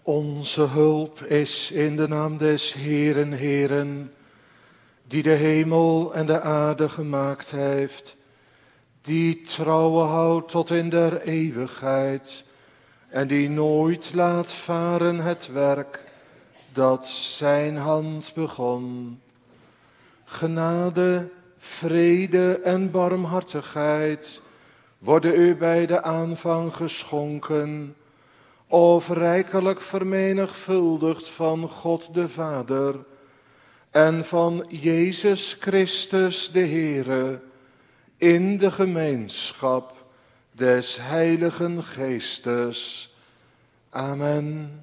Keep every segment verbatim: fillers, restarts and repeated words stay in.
Onze hulp is in de naam des Heeren, Heeren, die de hemel en de aarde gemaakt heeft, die trouwe houdt tot in der eeuwigheid en die nooit laat varen het werk dat zijn hand begon. Genade, vrede en barmhartigheid worden u bij de aanvang geschonken, of rijkelijk vermenigvuldigd van God de Vader en van Jezus Christus de Heere, in de gemeenschap des Heiligen Geestes. Amen.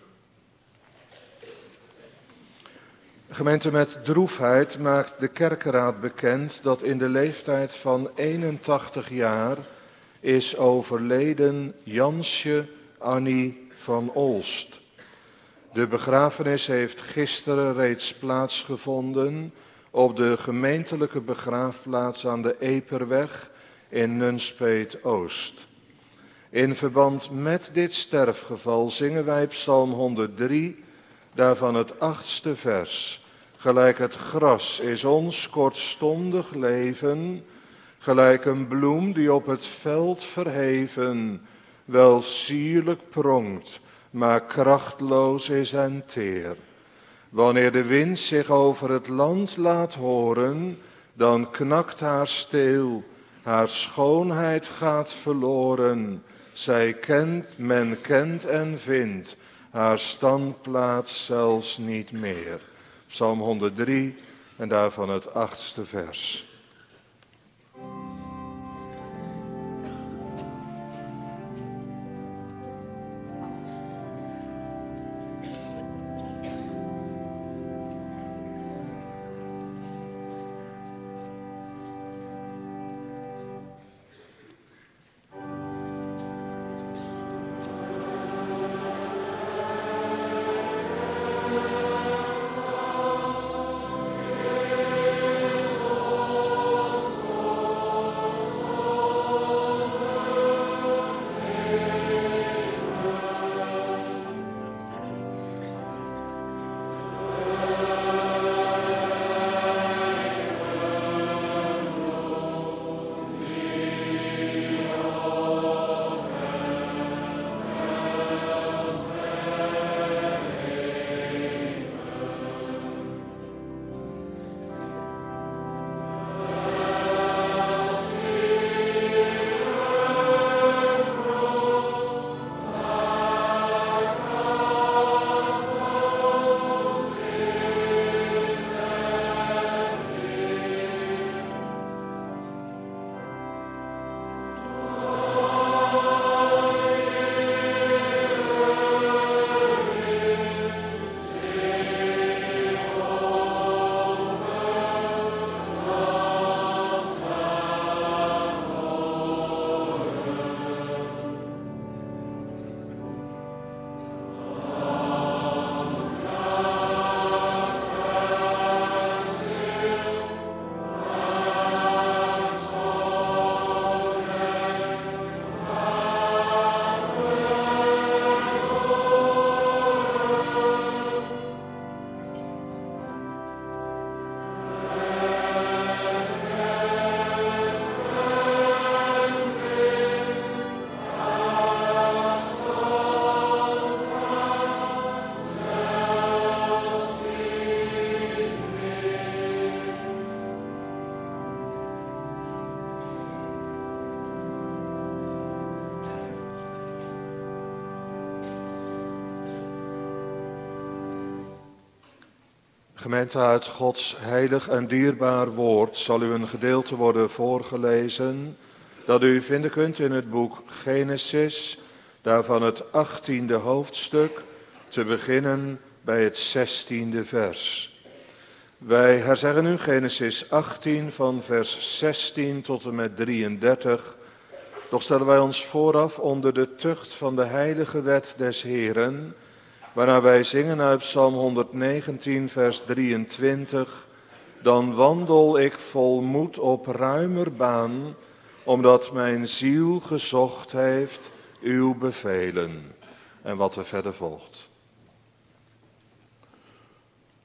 Gemeente, met droefheid maakt de kerkenraad bekend dat in de leeftijd van eenentachtig jaar is overleden Jansje Annie van Olst. De begrafenis heeft gisteren reeds plaatsgevonden op de gemeentelijke begraafplaats aan de Eperweg in Nunspeet-Oost. In verband met dit sterfgeval zingen wij Psalm honderddrie, daarvan het achtste vers. Gelijk het gras is ons kortstondig leven, gelijk een bloem die op het veld verheven, wel sierlijk pronkt, maar krachtloos is en teer. Wanneer de wind zich over het land laat horen, dan knakt haar steel, haar schoonheid gaat verloren. Zij kent, men kent en vindt haar standplaats zelfs niet meer. Psalm honderddrie en daarvan het achtste vers. Gemeente, uit Gods heilig en dierbaar woord zal u een gedeelte worden voorgelezen dat u vinden kunt in het boek Genesis, daarvan het achttiende hoofdstuk, te beginnen bij het zestiende vers. Wij herzeggen nu Genesis achttien van vers zestien tot en met drieëndertig. Doch stellen wij ons vooraf onder de tucht van de heilige wet des Heeren, waarna wij zingen uit Psalm honderdnegentien vers drieëntwintig. Dan wandel ik vol moed op ruimer baan, omdat mijn ziel gezocht heeft uw bevelen. En wat er verder volgt.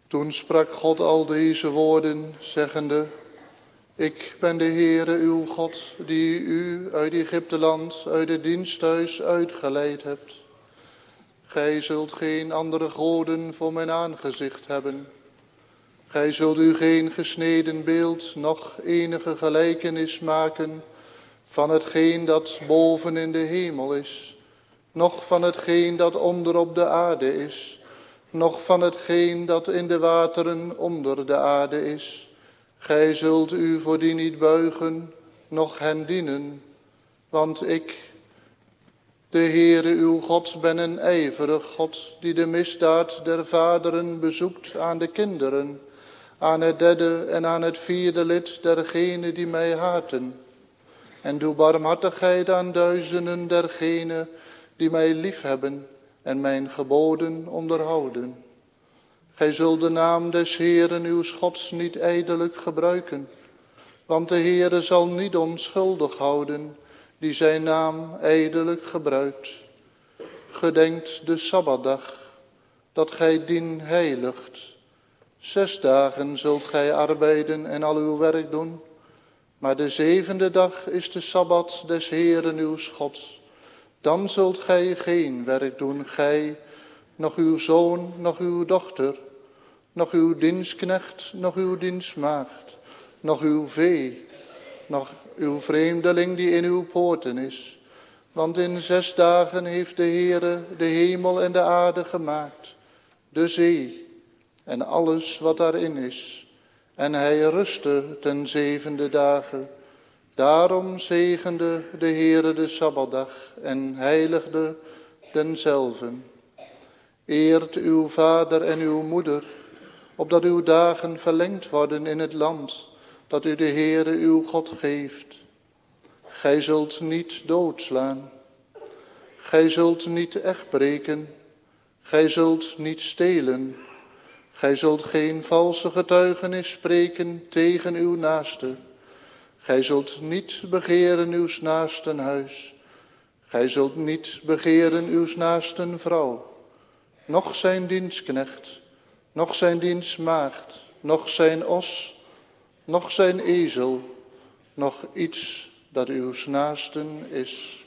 Toen sprak God al deze woorden, zeggende: Ik ben de Heere uw God, die u uit Egypteland, uit het diensthuis uitgeleid hebt. Gij zult geen andere goden voor mijn aangezicht hebben. Gij zult u geen gesneden beeld, noch enige gelijkenis maken van hetgeen dat boven in de hemel is, noch van hetgeen dat onder op de aarde is, noch van hetgeen dat in de wateren onder de aarde is. Gij zult u voor die niet buigen, noch hen dienen, want ik, de Heere uw God, ben een ijverig God, die de misdaad der vaderen bezoekt aan de kinderen, aan het derde en aan het vierde lid dergenen die mij haten. En doe barmhartigheid aan duizenden dergenen die mij liefhebben en mijn geboden onderhouden. Gij zult de naam des Heeren uw Gods niet ijdelijk gebruiken, want de Heere zal niet onschuldig houden die zijn naam ijdelijk gebruikt. Gedenkt de Sabbatdag, dat gij dien heiligt. Zes dagen zult gij arbeiden en al uw werk doen, maar de zevende dag is de Sabbat des Heeren uw Gods. Dan zult gij geen werk doen, gij, noch uw zoon, noch uw dochter, noch uw dienstknecht, noch uw dienstmaagd, noch uw vee, noch uw vreemdeling die in uw poorten is. Want in zes dagen heeft de Heere de hemel en de aarde gemaakt, de zee en alles wat daarin is. En hij rustte ten zevende dagen. Daarom zegende de Heere de Sabbatdag en heiligde denzelven. Eert uw vader en uw moeder, opdat uw dagen verlengd worden in het land dat u de Heere uw God geeft. Gij zult niet doodslaan. Gij zult niet echtbreken. Gij zult niet stelen. Gij zult geen valse getuigenis spreken tegen uw naaste. Gij zult niet begeren uws naasten huis. Gij zult niet begeren uws naasten vrouw, noch zijn dienstknecht, noch zijn dienstmaagd, noch zijn os, noch zijn ezel, noch iets dat uws naasten is.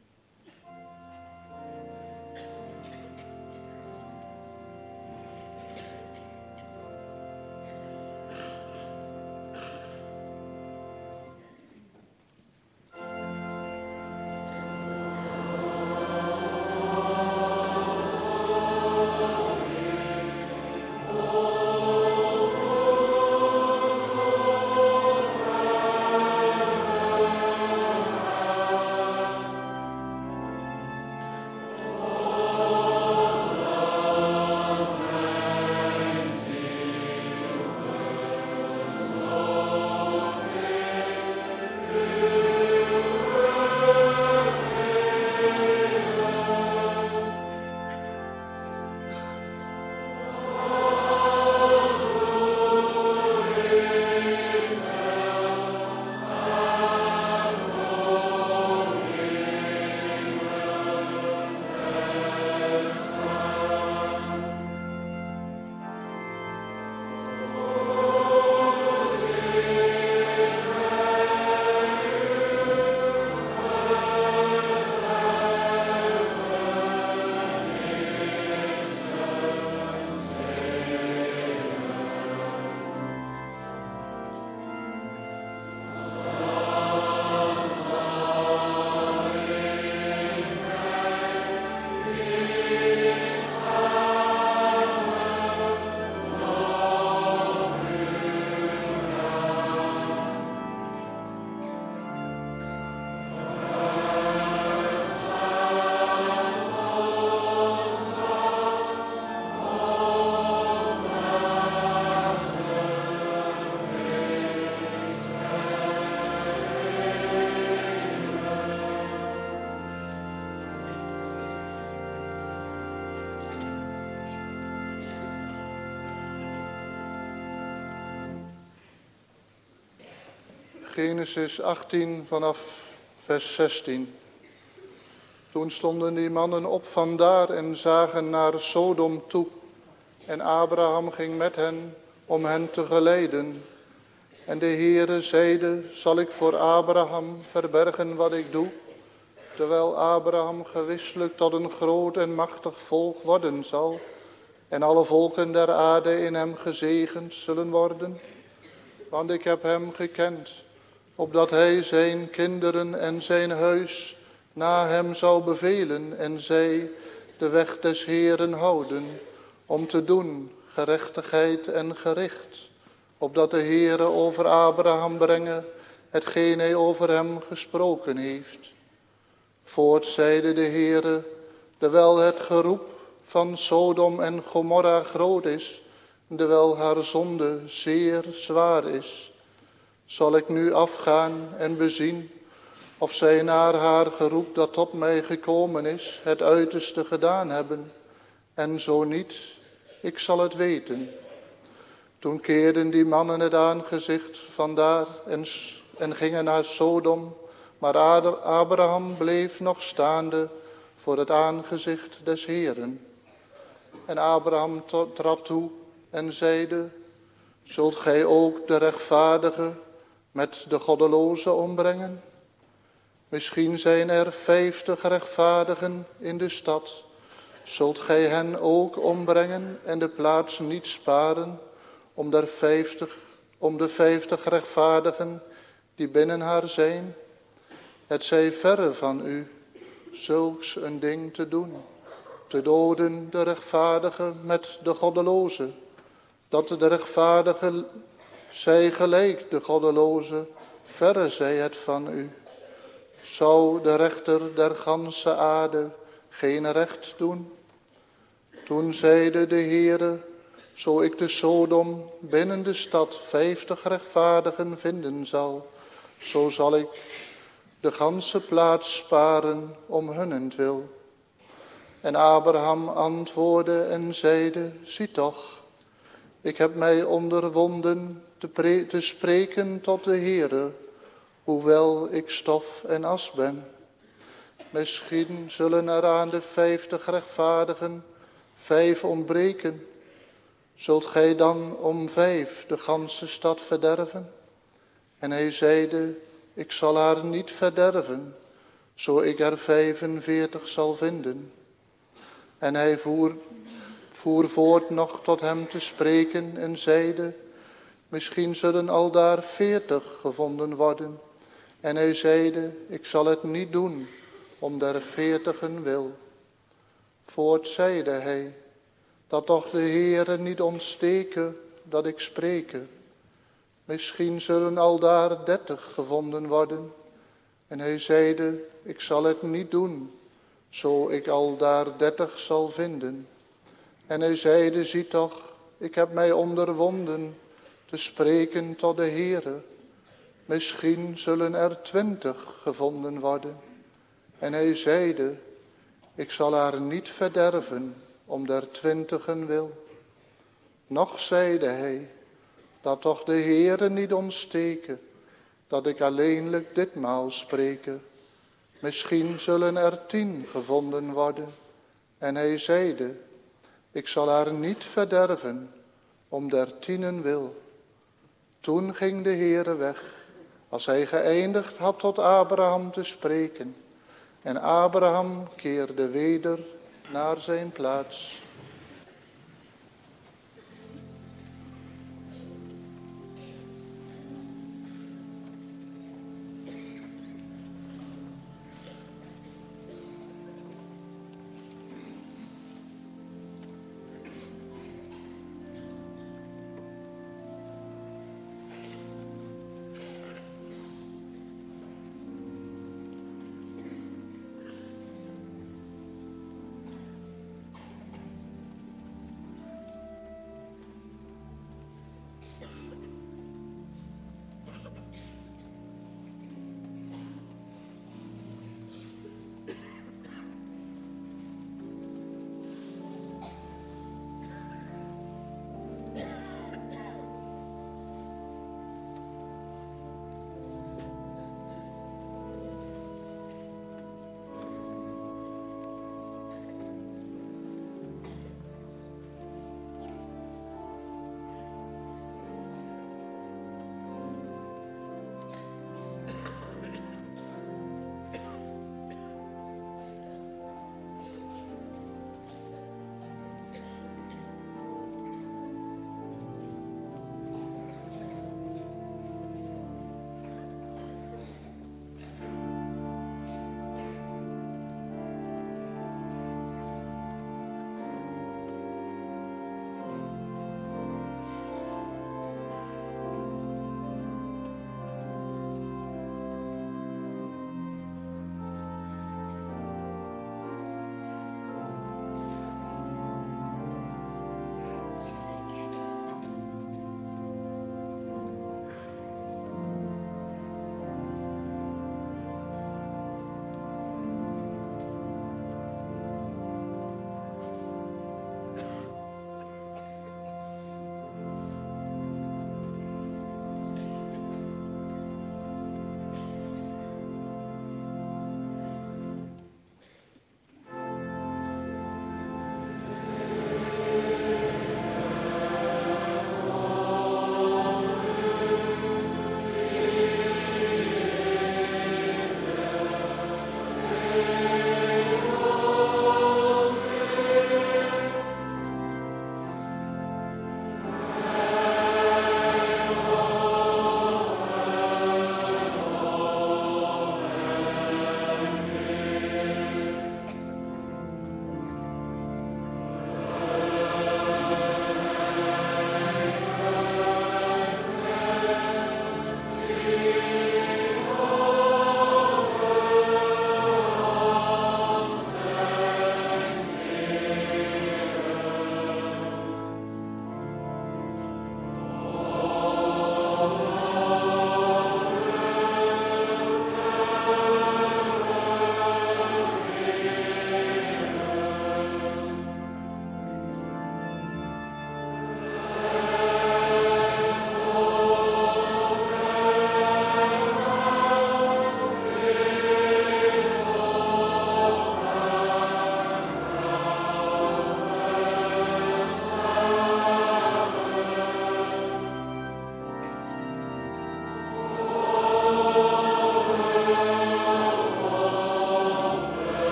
Genesis achttien vanaf vers zestien. Toen stonden die mannen op vandaar en zagen naar Sodom toe. En Abraham ging met hen om hen te geleiden. En de Heere zeide, zal ik voor Abraham verbergen wat ik doe, terwijl Abraham gewisselijk tot een groot en machtig volk worden zal, en alle volken der aarde in hem gezegend zullen worden. Want ik heb hem gekend, opdat hij zijn kinderen en zijn huis na hem zou bevelen, en zij de weg des Heeren houden, om te doen gerechtigheid en gericht, opdat de Heere over Abraham brengen hetgeen hij over hem gesproken heeft. Voorts zeide de Heere, terwijl het geroep van Sodom en Gomorra groot is, terwijl haar zonde zeer zwaar is, zal ik nu afgaan en bezien of zij naar haar geroep dat tot mij gekomen is, het uiterste gedaan hebben. En zo niet, ik zal het weten. Toen keerden die mannen het aangezicht vandaar en, en gingen naar Sodom, maar Abraham bleef nog staande voor het aangezicht des Heeren. En Abraham trad toe en zeide, zult gij ook de rechtvaardige met de goddeloze ombrengen? Misschien zijn er vijftig rechtvaardigen in de stad. Zult gij hen ook ombrengen en de plaats niet sparen om, der vijftig, om de vijftig rechtvaardigen die binnen haar zijn? Het zij verre van u zulks een ding te doen, te doden de rechtvaardige met de goddeloze, dat de rechtvaardige zij gelijk de goddeloze, verre zij het van u. Zou de rechter der ganse aarde geen recht doen? Toen zeide de Heere, zo ik te Sodom binnen de stad vijftig rechtvaardigen vinden zal, zo zal ik de ganse plaats sparen om hunnentwil. En Abraham antwoordde en zeide, zie toch, ik heb mij onderwonden te, pre- te spreken tot de Heere, hoewel ik stof en as ben. Misschien zullen er aan de vijftig rechtvaardigen vijf ontbreken. Zult gij dan om vijf de ganse stad verderven? En hij zeide, ik zal haar niet verderven, zo ik er vijfenveertig zal vinden. En hij voer, voer voort nog tot hem te spreken en zeide, misschien zullen aldaar veertig gevonden worden. En hij zeide, ik zal het niet doen, om der veertigen wil. Voort zeide hij, dat toch de Heere niet ontsteken dat ik spreke. Misschien zullen aldaar dertig gevonden worden. En hij zeide, ik zal het niet doen, zo ik aldaar dertig zal vinden. En hij zeide, zie toch, ik heb mij onderwonden te spreken tot de Heere. Misschien zullen er twintig gevonden worden. En hij zeide, ik zal haar niet verderven, om der twintigen wil. Nog zeide hij, dat toch de Heere niet ontsteken, dat ik alleenlijk ditmaal spreke. Misschien zullen er tien gevonden worden. En hij zeide, ik zal haar niet verderven, om der tienen wil. Toen ging de Heere weg, als hij geëindigd had tot Abraham te spreken. En Abraham keerde weder naar zijn plaats.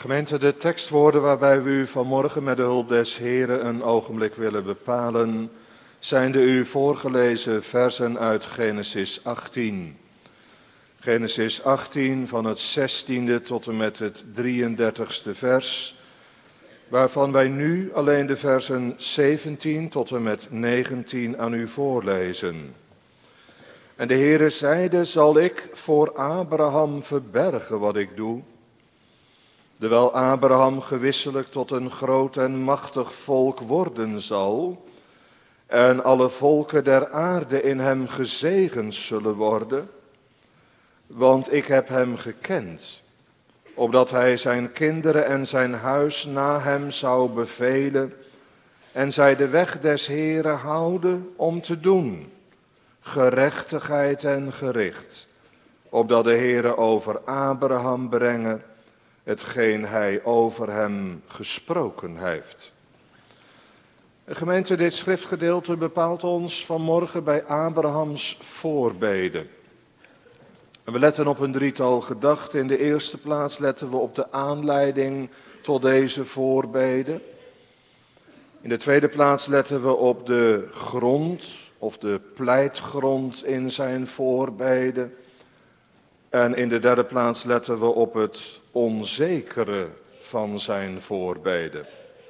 Gemeente, de tekstwoorden waarbij we u vanmorgen met de hulp des Heren een ogenblik willen bepalen, zijn de u voorgelezen versen uit Genesis achttien. Genesis achttien van het zestiende tot en met het drieëndertigste vers, waarvan wij nu alleen de versen zeventien tot en met negentien aan u voorlezen. En de Heere zeide, zal ik voor Abraham verbergen wat ik doe? Terwijl Abraham gewisselijk tot een groot en machtig volk worden zal, en alle volken der aarde in hem gezegend zullen worden, want ik heb hem gekend, opdat hij zijn kinderen en zijn huis na hem zou bevelen, en zij de weg des Heeren houden om te doen, gerechtigheid en gericht, opdat de Heere over Abraham brengen hetgeen hij over hem gesproken heeft. Gemeente, dit schriftgedeelte bepaalt ons vanmorgen bij Abrahams voorbeden. En we letten op een drietal gedachten. In de eerste plaats letten we op de aanleiding tot deze voorbeden. In de tweede plaats letten we op de grond of de pleitgrond in zijn voorbeden. En in de derde plaats letten we op het onzekere van zijn voorbeden.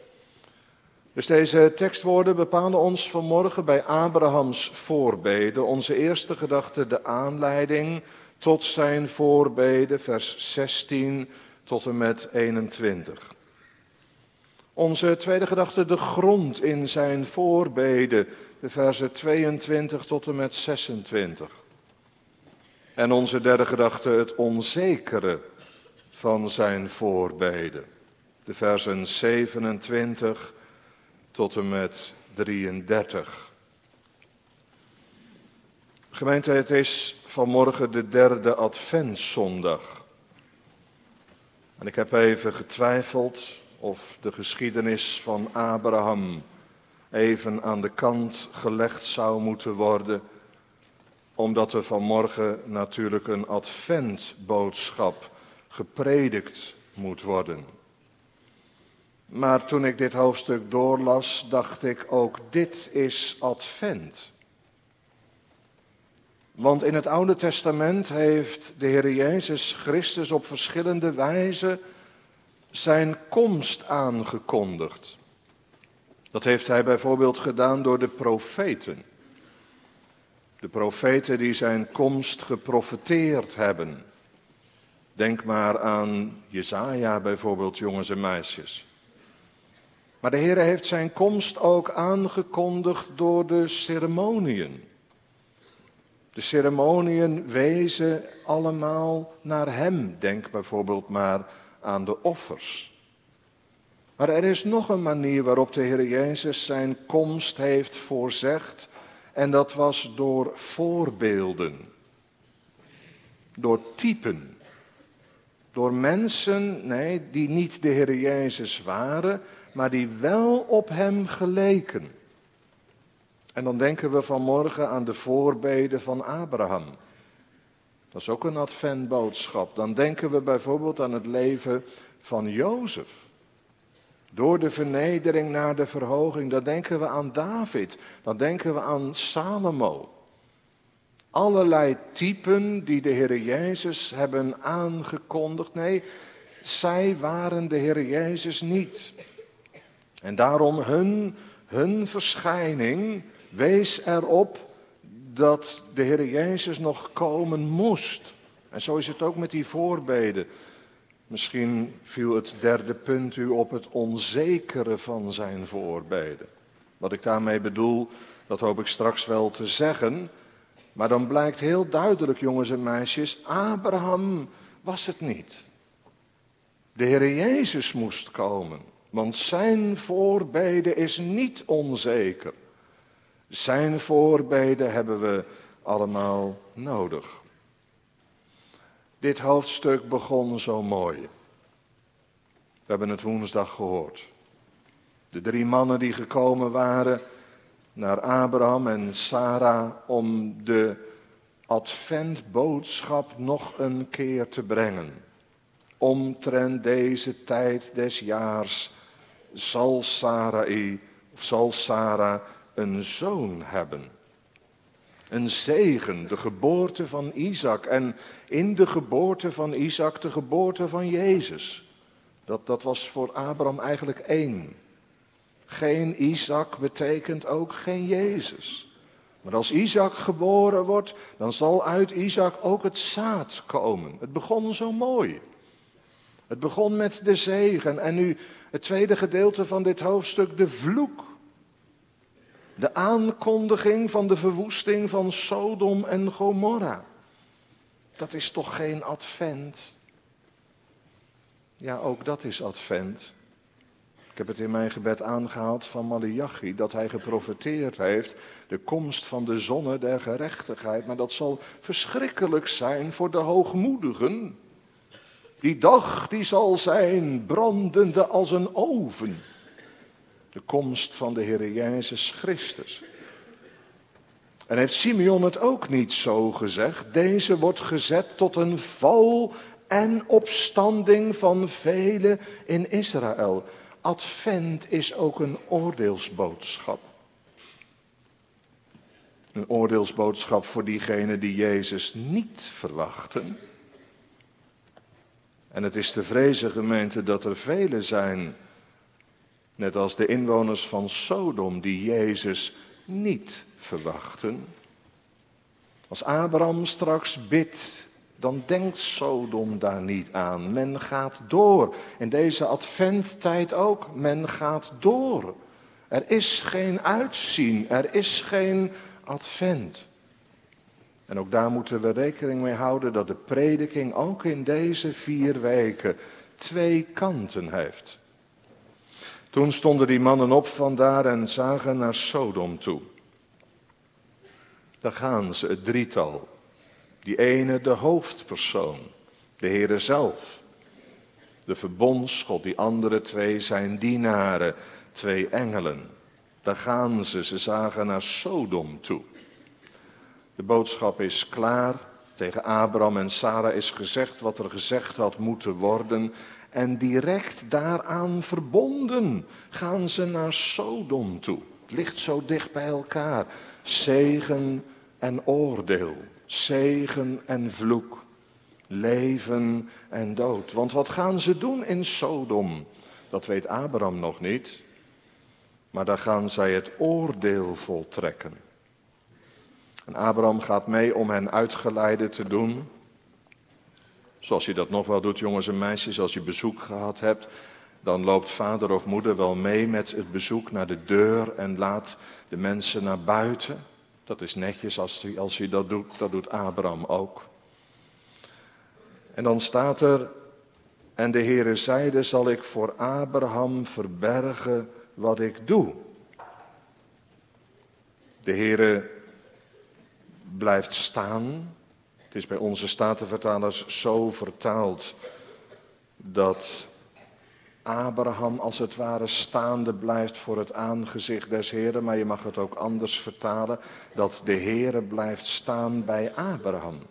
Dus deze tekstwoorden bepalen ons vanmorgen bij Abrahams voorbeden. Onze eerste gedachte, de aanleiding tot zijn voorbeden, vers zestien tot en met eenentwintig. Onze tweede gedachte, de grond in zijn voorbeden, de versen tweeëntwintig tot en met zesentwintig. En onze derde gedachte, het onzekere van zijn voorbeden, de versen zevenentwintig tot en met drieëndertig. Gemeente, het is vanmorgen de derde adventszondag. En ik heb even getwijfeld of de geschiedenis van Abraham even aan de kant gelegd zou moeten worden, omdat er vanmorgen natuurlijk een adventboodschap gepredikt moet worden. Maar toen ik dit hoofdstuk doorlas, dacht ik ook, dit is advent. Want in het Oude Testament heeft de Heer Jezus Christus op verschillende wijzen zijn komst aangekondigd. Dat heeft hij bijvoorbeeld gedaan door de profeten. De profeten die zijn komst geprofeteerd hebben. Denk maar aan Jesaja bijvoorbeeld, jongens en meisjes. Maar de Heer heeft zijn komst ook aangekondigd door de ceremoniën. De ceremoniën wezen allemaal naar hem. Denk bijvoorbeeld maar aan de offers. Maar er is nog een manier waarop de Heer Jezus zijn komst heeft voorzegd. En dat was door voorbeelden. Door typen. Door mensen, nee, die niet de Heer Jezus waren, maar die wel op hem geleken. En dan denken we vanmorgen aan de voorbeden van Abraham. Dat is ook een adventboodschap. Dan denken we bijvoorbeeld aan het leven van Jozef. Door de vernedering naar de verhoging, dan denken we aan David. Dan denken we aan Salomo. Allerlei typen die de Heer Jezus hebben aangekondigd. Nee, zij waren de Heer Jezus niet. En daarom hun, hun verschijning wees erop dat de Heer Jezus nog komen moest. En zo is het ook met die voorbeden. Misschien viel het derde punt u op het onzekere van zijn voorbeden. Wat ik daarmee bedoel, dat hoop ik straks wel te zeggen. Maar dan blijkt heel duidelijk, jongens en meisjes, Abraham was het niet. De Heer Jezus moest komen, want zijn voorbeden is niet onzeker. Zijn voorbeden hebben we allemaal nodig. Dit hoofdstuk begon zo mooi. We hebben het woensdag gehoord. De drie mannen die gekomen waren naar Abraham en Sarah om de adventboodschap nog een keer te brengen. omtrent deze tijd des jaars zal Sarai, of zal Sara een zoon hebben. Een zegen, de geboorte van Isaac en in de geboorte van Isaac de geboorte van Jezus. Dat, dat was voor Abraham eigenlijk één. Geen Isaac betekent ook geen Jezus. Maar als Isaac geboren wordt, dan zal uit Isaac ook het zaad komen. Het begon zo mooi. Het begon met de zegen en nu het tweede gedeelte van dit hoofdstuk, de vloek. De aankondiging van de verwoesting van Sodom en Gomorra. Dat is toch geen advent? Ja, ook dat is advent. Ik heb het in mijn gebed aangehaald van Maleachi, dat hij geprofeteerd heeft, de komst van de zonne der gerechtigheid. Maar dat zal verschrikkelijk zijn voor de hoogmoedigen. Die dag die zal zijn brandende als een oven. De komst van de Heer Jezus Christus. En heeft Simeon het ook niet zo gezegd? Deze wordt gezet tot een val en opstanding van velen in Israël. Advent is ook een oordeelsboodschap. Een oordeelsboodschap voor diegenen die Jezus niet verwachten. En het is te vrezen, gemeente, dat er velen zijn, net als de inwoners van Sodom, die Jezus niet verwachten. Als Abraham straks bidt, dan denkt Sodom daar niet aan. Men gaat door. In deze adventtijd ook. Men gaat door. Er is geen uitzien. Er is geen advent. En ook daar moeten we rekening mee houden dat de prediking ook in deze vier weken twee kanten heeft. Toen stonden die mannen op vandaar en zagen naar Sodom toe. Daar gaan ze, het drietal. Die ene de hoofdpersoon, de Heere zelf. De verbondsgod, die andere twee zijn dienaren, twee engelen. Daar gaan ze, ze zagen naar Sodom toe. De boodschap is klaar, tegen Abraham en Sara is gezegd wat er gezegd had moeten worden. En direct daaraan verbonden gaan ze naar Sodom toe. Het ligt zo dicht bij elkaar. Zegen en oordeel. Zegen en vloek. Leven en dood. Want wat gaan ze doen in Sodom? Dat weet Abraham nog niet. Maar daar gaan zij het oordeel voltrekken. En Abraham gaat mee om hen uitgeleide te doen. Zoals je dat nog wel doet, jongens en meisjes, als je bezoek gehad hebt. Dan loopt vader of moeder wel mee met het bezoek naar de deur en laat de mensen naar buiten. Dat is netjes als hij, als hij dat doet, dat doet Abraham ook. En dan staat er, en de Heere zeide, zal ik voor Abraham verbergen wat ik doe. De Heere blijft staan. Het is bij onze statenvertalers zo vertaald dat Abraham als het ware staande blijft voor het aangezicht des Heeren. Maar je mag het ook anders vertalen, dat de Heere blijft staan bij Abraham.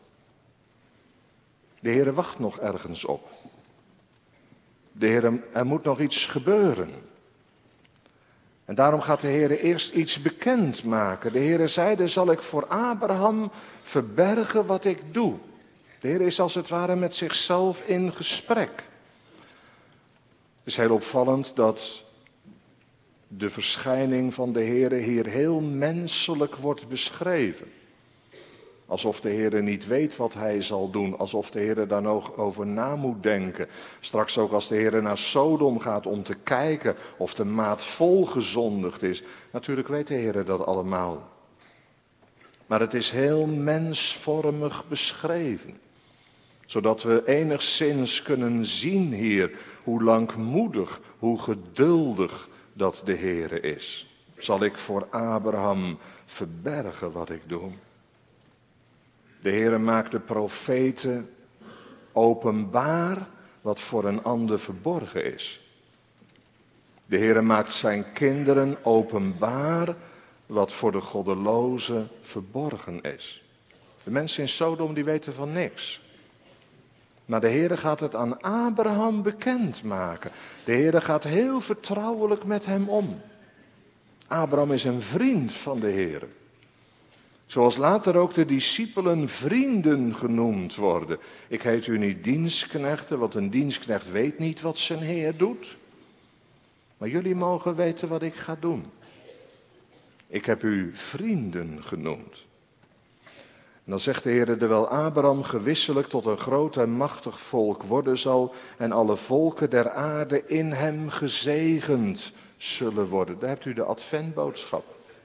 De Heere wacht nog ergens op. De Heere, er moet nog iets gebeuren. En daarom gaat de Heere eerst iets bekend maken. De Heere zeide, zal ik voor Abraham verbergen wat ik doe. De Heere is als het ware met zichzelf in gesprek. Het is heel opvallend dat de verschijning van de Heere hier heel menselijk wordt beschreven. Alsof de Heere niet weet wat hij zal doen, alsof de Heere daar nog over na moet denken. Straks ook als de Heere naar Sodom gaat om te kijken of de maat vol gezondigd is. Natuurlijk weet de Heere dat allemaal. Maar het is heel mensvormig beschreven. Zodat we enigszins kunnen zien hier hoe langmoedig, hoe geduldig dat de Heere is. Zal ik voor Abraham verbergen wat ik doe? De Heere maakt de profeten openbaar wat voor een ander verborgen is. De Heere maakt zijn kinderen openbaar wat voor de goddeloze verborgen is. De mensen in Sodom die weten van niks. Maar de Heere gaat het aan Abraham bekendmaken. De Heere gaat heel vertrouwelijk met hem om. Abraham is een vriend van de Heere. Zoals later ook de discipelen vrienden genoemd worden. Ik heet u niet dienstknechten, want een dienstknecht weet niet wat zijn Heer doet. Maar jullie mogen weten wat ik ga doen. Ik heb u vrienden genoemd. En dan zegt de Heer, terwijl Abraham gewisselijk tot een groot en machtig volk worden zal en alle volken der aarde in hem gezegend zullen worden. Daar hebt u de adventboodschap.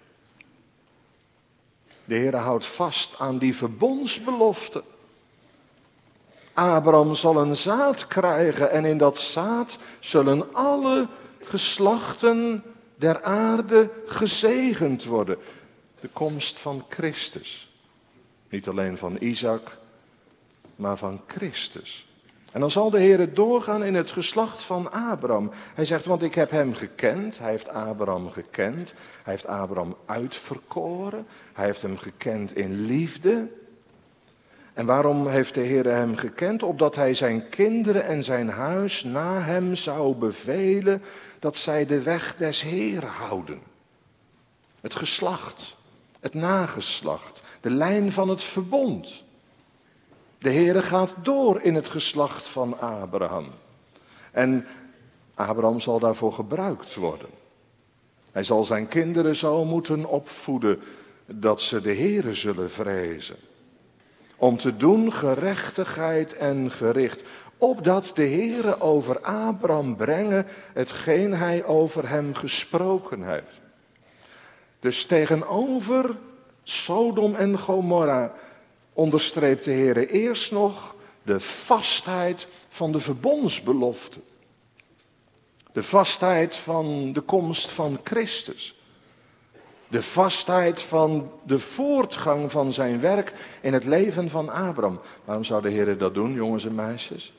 De Heer houdt vast aan die verbondsbelofte. Abraham zal een zaad krijgen en in dat zaad zullen alle geslachten der aarde gezegend worden. De komst van Christus. Niet alleen van Isaac, maar van Christus. En dan zal de Heer doorgaan in het geslacht van Abraham. Hij zegt, want ik heb hem gekend. Hij heeft Abraham gekend. Hij heeft Abraham uitverkoren. Hij heeft hem gekend in liefde. En waarom heeft de Heer hem gekend? Opdat hij zijn kinderen en zijn huis na hem zou bevelen dat zij de weg des Heeren houden. Het geslacht, het nageslacht, de lijn van het verbond. De Heere gaat door in het geslacht van Abraham. En Abraham zal daarvoor gebruikt worden. Hij zal zijn kinderen zo moeten opvoeden dat ze de Heere zullen vrezen. Om te doen gerechtigheid en gericht. Opdat de Heere over Abraham brengen hetgeen hij over hem gesproken heeft. Dus tegenover Sodom en Gomorra onderstreept de Heere eerst nog de vastheid van de verbondsbelofte. De vastheid van de komst van Christus. De vastheid van de voortgang van zijn werk in het leven van Abraham. Waarom zou de Heer dat doen, jongens en meisjes?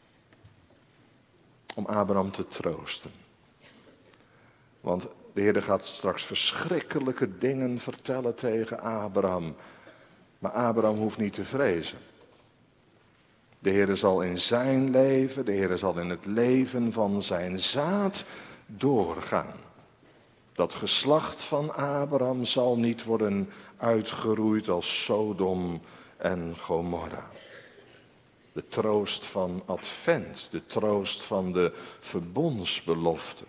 Om Abraham te troosten. Want de Heer gaat straks verschrikkelijke dingen vertellen tegen Abraham. Maar Abraham hoeft niet te vrezen. De Heer zal in zijn leven, de Heer zal in het leven van zijn zaad doorgaan. Dat geslacht van Abraham zal niet worden uitgeroeid als Sodom en Gomorra. De troost van Advent, de troost van de verbondsbelofte.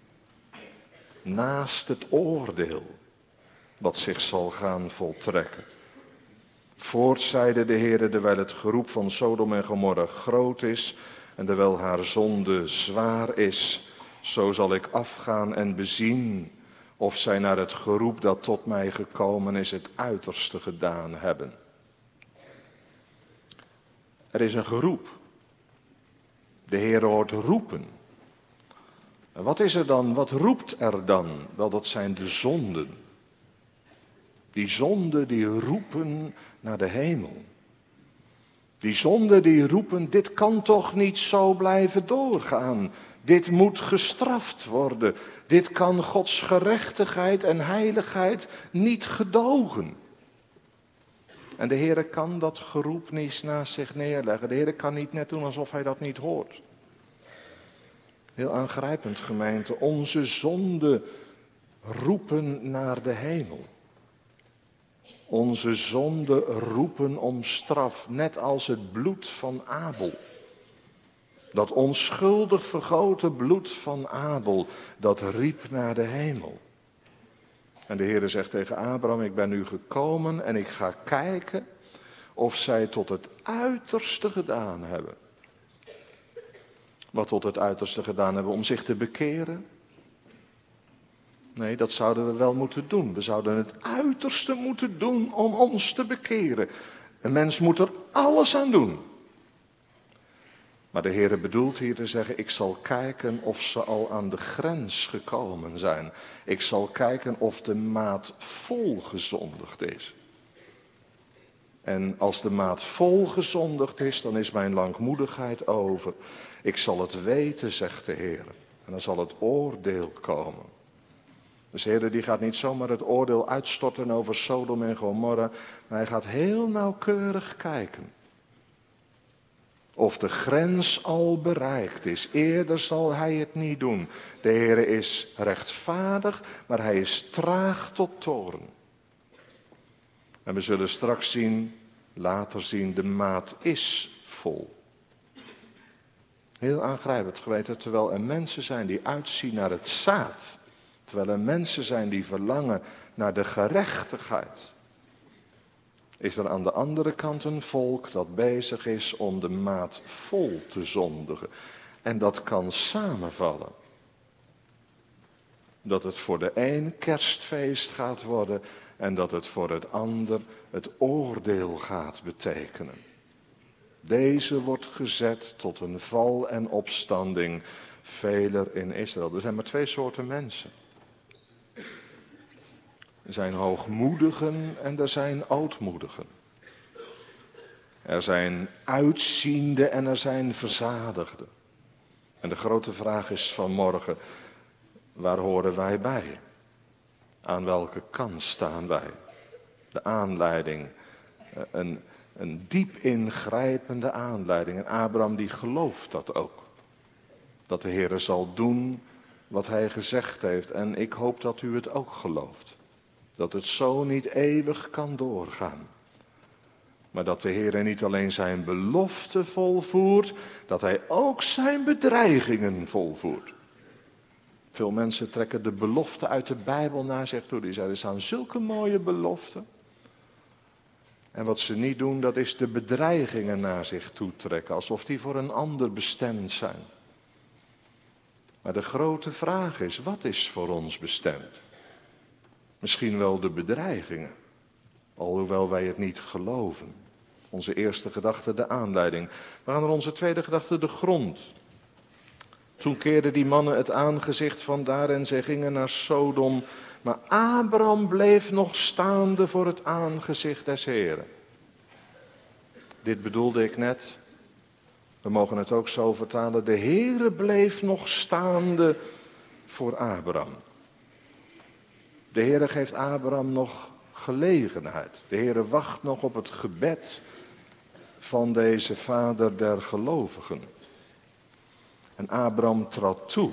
Naast het oordeel wat zich zal gaan voltrekken. Voorts zeide de Heere, terwijl het geroep van Sodom en Gomorra groot is en terwijl haar zonde zwaar is, zo zal ik afgaan en bezien of zij naar het geroep dat tot mij gekomen is het uiterste gedaan hebben. Er is een geroep. De Heer hoort roepen. En wat is er dan? Wat roept er dan? Wel, dat zijn de zonden. Die zonden die roepen naar de hemel. Die zonden die roepen, dit kan toch niet zo blijven doorgaan. Dit moet gestraft worden. Dit kan Gods gerechtigheid en heiligheid niet gedogen. En de Heere kan dat geroep niet naast zich neerleggen. De Heere kan niet net doen alsof hij dat niet hoort. Heel aangrijpend, gemeente. Onze zonden roepen naar de hemel. Onze zonden roepen om straf, net als het bloed van Abel. Dat onschuldig vergoten bloed van Abel, dat riep naar de hemel. En de Heere zegt tegen Abraham, ik ben nu gekomen en ik ga kijken of zij tot het uiterste gedaan hebben. Wat tot het uiterste gedaan hebben om zich te bekeren? Nee, dat zouden we wel moeten doen. We zouden het uiterste moeten doen om ons te bekeren. Een mens moet er alles aan doen. Maar de Heere bedoelt hier te zeggen, ik zal kijken of ze al aan de grens gekomen zijn. Ik zal kijken of de maat vol gezondigd is. En als de maat vol gezondigd is, dan is mijn langmoedigheid over. Ik zal het weten, zegt de Heer. En dan zal het oordeel komen. Dus de Heer die gaat niet zomaar het oordeel uitstorten over Sodom en Gomorra. Maar hij gaat heel nauwkeurig kijken. of de grens al bereikt is. Eerder zal hij het niet doen. De Heere is rechtvaardig, maar hij is traag tot toorn. En we zullen straks zien, later zien, de maat is vol. Heel aangrijpend geweten, terwijl er mensen zijn die uitzien naar het zaad. Terwijl er mensen zijn die verlangen naar de gerechtigheid. Is er aan de andere kant een volk dat bezig is om de maat vol te zondigen. En dat kan samenvallen. Dat het voor de een kerstfeest gaat worden en dat het voor het ander het oordeel gaat betekenen. Deze wordt gezet tot een val en opstanding veler in Israël. Er zijn maar twee soorten mensen. Er zijn hoogmoedigen en er zijn ootmoedigen. Er zijn uitziende en er zijn verzadigden. En de grote vraag is vanmorgen, waar horen wij bij? Aan welke kant staan wij? De aanleiding, een, een diep ingrijpende aanleiding. En Abraham die gelooft dat ook. Dat de Heere zal doen wat hij gezegd heeft. En ik hoop dat u het ook gelooft. Dat het zo niet eeuwig kan doorgaan. Maar dat de Heer niet alleen zijn belofte volvoert, dat hij ook zijn bedreigingen volvoert. Veel mensen trekken de belofte uit de Bijbel naar zich toe. Die zeggen, er staan zulke mooie beloften. En wat ze niet doen, dat is de bedreigingen naar zich toe trekken. Alsof die voor een ander bestemd zijn. Maar de grote vraag is, wat is voor ons bestemd? Misschien wel de bedreigingen, alhoewel wij het niet geloven. Onze eerste gedachte, de aanleiding. We gaan naar onze tweede gedachte, de grond. Toen keerden die mannen het aangezicht vandaar en zij gingen naar Sodom. Maar Abraham bleef nog staande voor het aangezicht des Heren. Dit bedoelde ik net. We mogen het ook zo vertalen. De Heere bleef nog staande voor Abraham. De Heere geeft Abraham nog gelegenheid. De Heere wacht nog op het gebed van deze vader der gelovigen. En Abraham trad toe.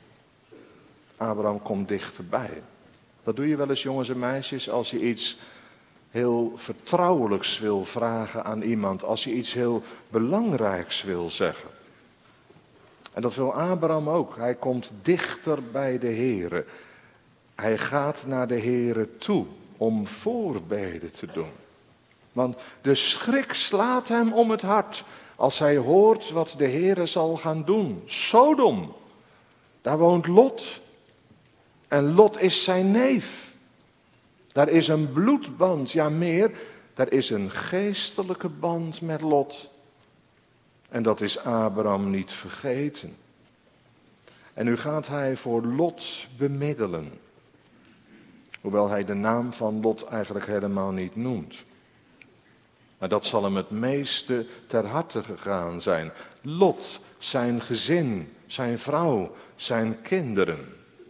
Abraham komt dichterbij. Dat doe je wel eens, jongens en meisjes, als je iets heel vertrouwelijks wil vragen aan iemand. Als je iets heel belangrijks wil zeggen. En dat wil Abraham ook. Hij komt dichter bij de Heere. Hij gaat naar de Heere toe om voorbeden te doen. Want de schrik slaat hem om het hart als hij hoort wat de Heere zal gaan doen. Sodom, daar woont Lot. En Lot is zijn neef. Daar is een bloedband, ja meer, daar is een geestelijke band met Lot. En dat is Abraham niet vergeten. En nu gaat hij voor Lot bemiddelen. Hoewel hij de naam van Lot eigenlijk helemaal niet noemt. Maar dat zal hem het meeste ter harte gegaan zijn. Lot, zijn gezin, zijn vrouw, zijn kinderen.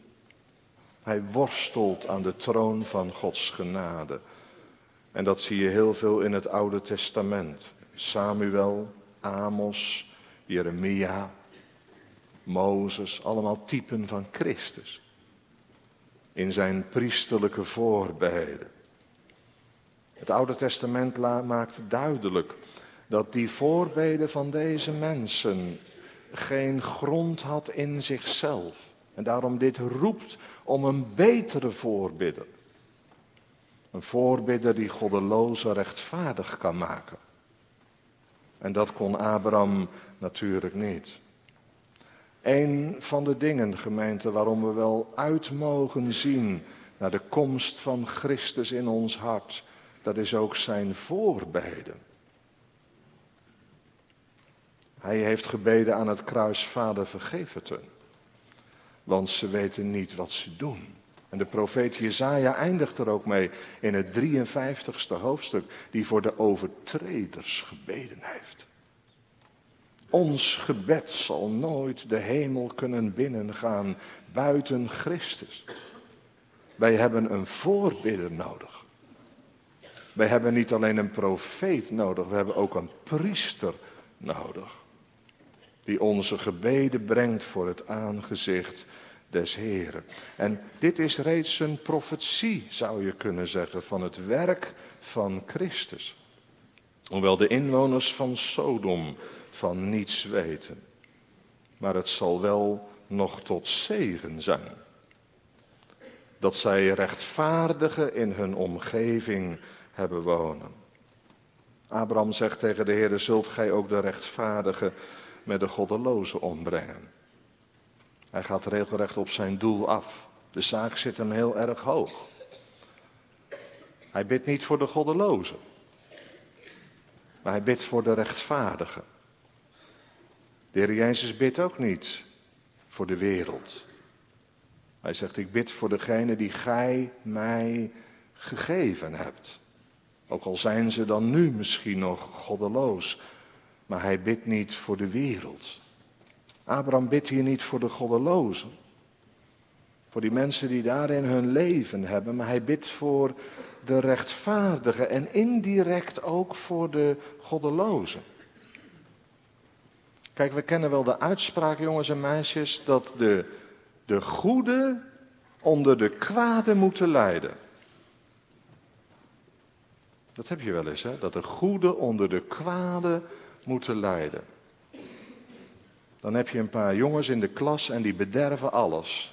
Hij worstelt aan de troon van Gods genade. En dat zie je heel veel in het Oude Testament. Samuel, Amos, Jeremia, Mozes, allemaal typen van Christus. In zijn priesterlijke voorbeden. Het Oude Testament maakt duidelijk dat die voorbeden van deze mensen geen grond had in zichzelf. En daarom dit roept om een betere voorbidder. Een voorbidder die goddelozen rechtvaardig kan maken. En dat kon Abraham natuurlijk niet. Een van de dingen, gemeente, waarom we wel uit mogen zien naar de komst van Christus in ons hart, dat is ook zijn voorbeden. Hij heeft gebeden aan het kruis, Vader vergeef het hun. Want ze weten niet wat ze doen. En de profeet Jesaja eindigt er ook mee in het drieënvijftigste hoofdstuk, die voor de overtreders gebeden heeft. Ons gebed zal nooit de hemel kunnen binnengaan buiten Christus. Wij hebben een voorbidder nodig. Wij hebben niet alleen een profeet nodig, we hebben ook een priester nodig. die onze gebeden brengt voor het aangezicht des Heeren. En dit is reeds een profetie, zou je kunnen zeggen, van het werk van Christus. Hoewel de inwoners van Sodom van niets weten. Maar het zal wel nog tot zegen zijn. Dat zij rechtvaardigen in hun omgeving hebben wonen. Abraham zegt tegen de Heer, zult gij ook de rechtvaardigen met de goddelozen ombrengen. Hij gaat regelrecht op zijn doel af. De zaak zit hem heel erg hoog. Hij bidt niet voor de goddelozen. Maar hij bidt voor de rechtvaardigen. De Heer Jezus bidt ook niet voor de wereld. Hij zegt, ik bid voor degene die gij mij gegeven hebt. Ook al zijn ze dan nu misschien nog goddeloos. Maar hij bidt niet voor de wereld. Abraham bidt hier niet voor de goddelozen. Voor die mensen die daarin hun leven hebben. Maar hij bidt voor de rechtvaardigen en indirect ook voor de goddelozen. Kijk, we kennen wel de uitspraak, jongens en meisjes, dat de, de goede onder de kwade moeten lijden. Dat heb je wel eens, hè? Dat de goede onder de kwade moeten lijden. Dan heb je een paar jongens in de klas en die bederven alles.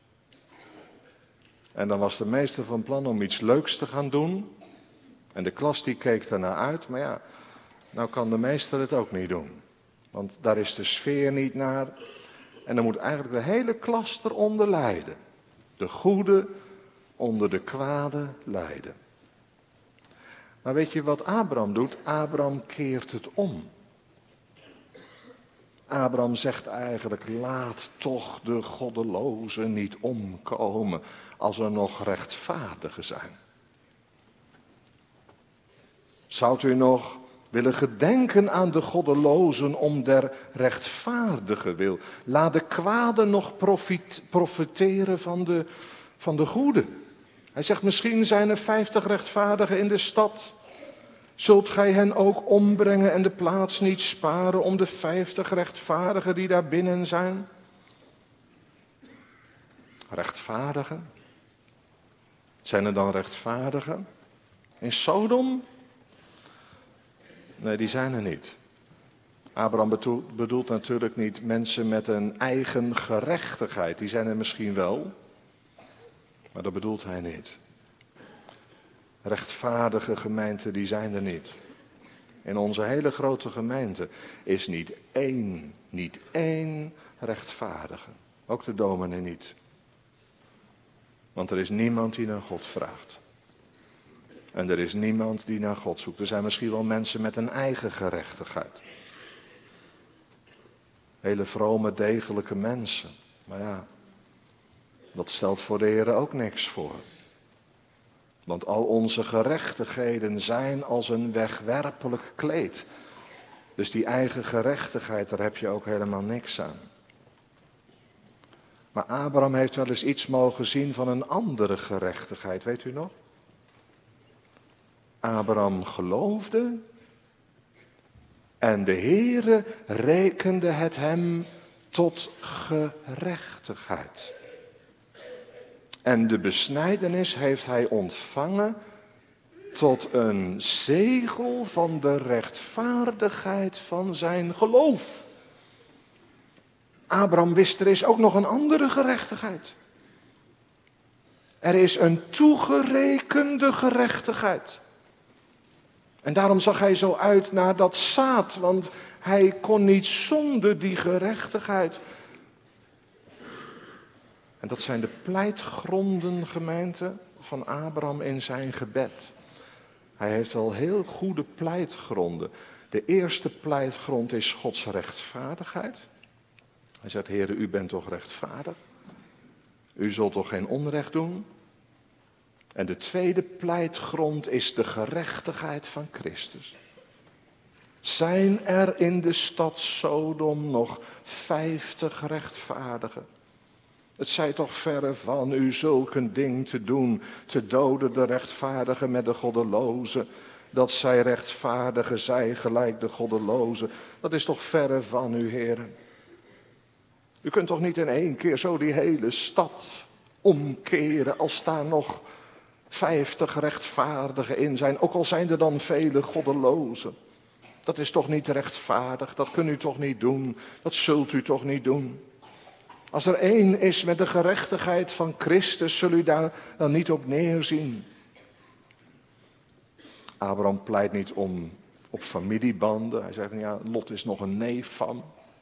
En dan was de meester van plan om iets leuks te gaan doen. En de klas die keek ernaar uit, maar ja, nou kan de meester het ook niet doen. Want daar is de sfeer niet naar. En dan moet eigenlijk de hele klas eronder lijden. De goede onder de kwade lijden. Maar weet je wat Abraham doet? Abraham keert het om. Abraham zegt eigenlijk, laat toch de goddelozen niet omkomen als er nog rechtvaardigen zijn. Zou u nog willen gedenken aan de goddelozen om der rechtvaardigen wil? Laat de kwade nog profit, profiteren van de, van de goede. Hij zegt, misschien zijn er vijftig rechtvaardigen in de stad. Zult gij hen ook ombrengen en de plaats niet sparen om de vijftig rechtvaardigen die daar binnen zijn? Rechtvaardigen? Zijn er dan rechtvaardigen in Sodom? Nee, die zijn er niet. Abraham bedoelt, bedoelt natuurlijk niet mensen met een eigen gerechtigheid. Die zijn er misschien wel, maar dat bedoelt hij niet. Rechtvaardige gemeenten, die zijn er niet. In onze hele grote gemeente is niet één, niet één rechtvaardige. Ook de dominee niet. Want er is niemand die naar God vraagt. En er is niemand die naar God zoekt. Er zijn misschien wel mensen met een eigen gerechtigheid. Hele vrome, degelijke mensen. Maar ja, dat stelt voor de Heer ook niks voor. Want al onze gerechtigheden zijn als een wegwerpelijk kleed. Dus die eigen gerechtigheid, daar heb je ook helemaal niks aan. Maar Abraham heeft wel eens iets mogen zien van een andere gerechtigheid, weet u nog? Abraham geloofde en de Heere rekende het hem tot gerechtigheid. En de besnijdenis heeft hij ontvangen tot een zegel van de rechtvaardigheid van zijn geloof. Abraham wist, er is ook nog een andere gerechtigheid. Er is een toegerekende gerechtigheid. En daarom zag hij zo uit naar dat zaad, want hij kon niet zonder die gerechtigheid. En dat zijn de pleitgronden, gemeente, van Abraham in zijn gebed. Hij heeft wel heel goede pleitgronden. De eerste pleitgrond is Gods rechtvaardigheid. Hij zegt, Heere, u bent toch rechtvaardig? U zult toch geen onrecht doen? En de tweede pleitgrond is de gerechtigheid van Christus. Zijn er in de stad Sodom nog vijftig rechtvaardigen? Het zij toch verre van u zulk een ding te doen, te doden de rechtvaardigen met de goddelozen, dat zij rechtvaardigen zij gelijk de goddelozen. Dat is toch verre van u, heren. U kunt toch niet in één keer zo die hele stad omkeren als daar nog vijftig rechtvaardigen in zijn, ook al zijn er dan vele goddelozen. Dat is toch niet rechtvaardig, dat kunt u toch niet doen, dat zult u toch niet doen. Als er één is met de gerechtigheid van Christus, zul u daar dan niet op neerzien. Abraham pleit niet om op familiebanden. Hij zegt, ja, Lot is nog een neef van.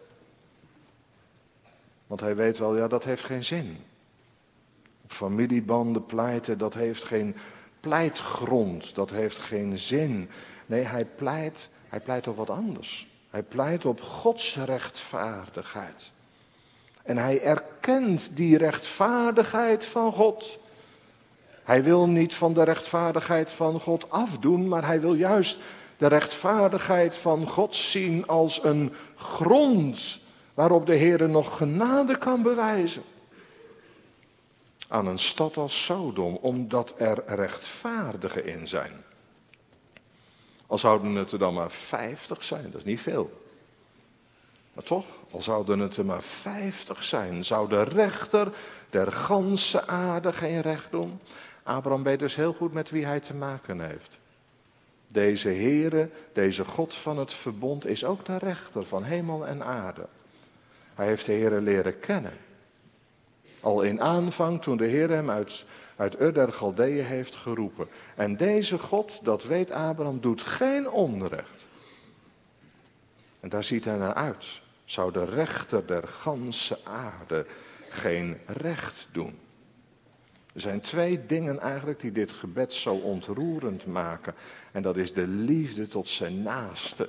Want hij weet wel, ja, dat heeft geen zin. Op familiebanden pleiten, dat heeft geen pleitgrond, dat heeft geen zin. Nee, hij pleit, hij pleit op wat anders. Hij pleit op Gods rechtvaardigheid. En hij erkent die rechtvaardigheid van God. Hij wil niet van de rechtvaardigheid van God afdoen, maar hij wil juist de rechtvaardigheid van God zien als een grond waarop de Heer nog genade kan bewijzen. Aan een stad als Sodom, omdat er rechtvaardigen in zijn. Al zouden het er dan maar vijftig zijn, dat is niet veel. Maar toch, al zouden het er maar vijftig zijn, zou de rechter der ganse aarde geen recht doen. Abraham weet dus heel goed met wie hij te maken heeft. Deze Heere, deze God van het verbond, is ook de rechter van hemel en aarde. Hij heeft de Heere leren kennen. Al in aanvang toen de Heer hem uit, uit Ur der Galdeeën heeft geroepen. En deze God, dat weet Abraham, doet geen onrecht. En daar ziet hij naar uit. Zou de rechter der ganse aarde geen recht doen? Er zijn twee dingen eigenlijk die dit gebed zo ontroerend maken. En dat is de liefde tot zijn naaste.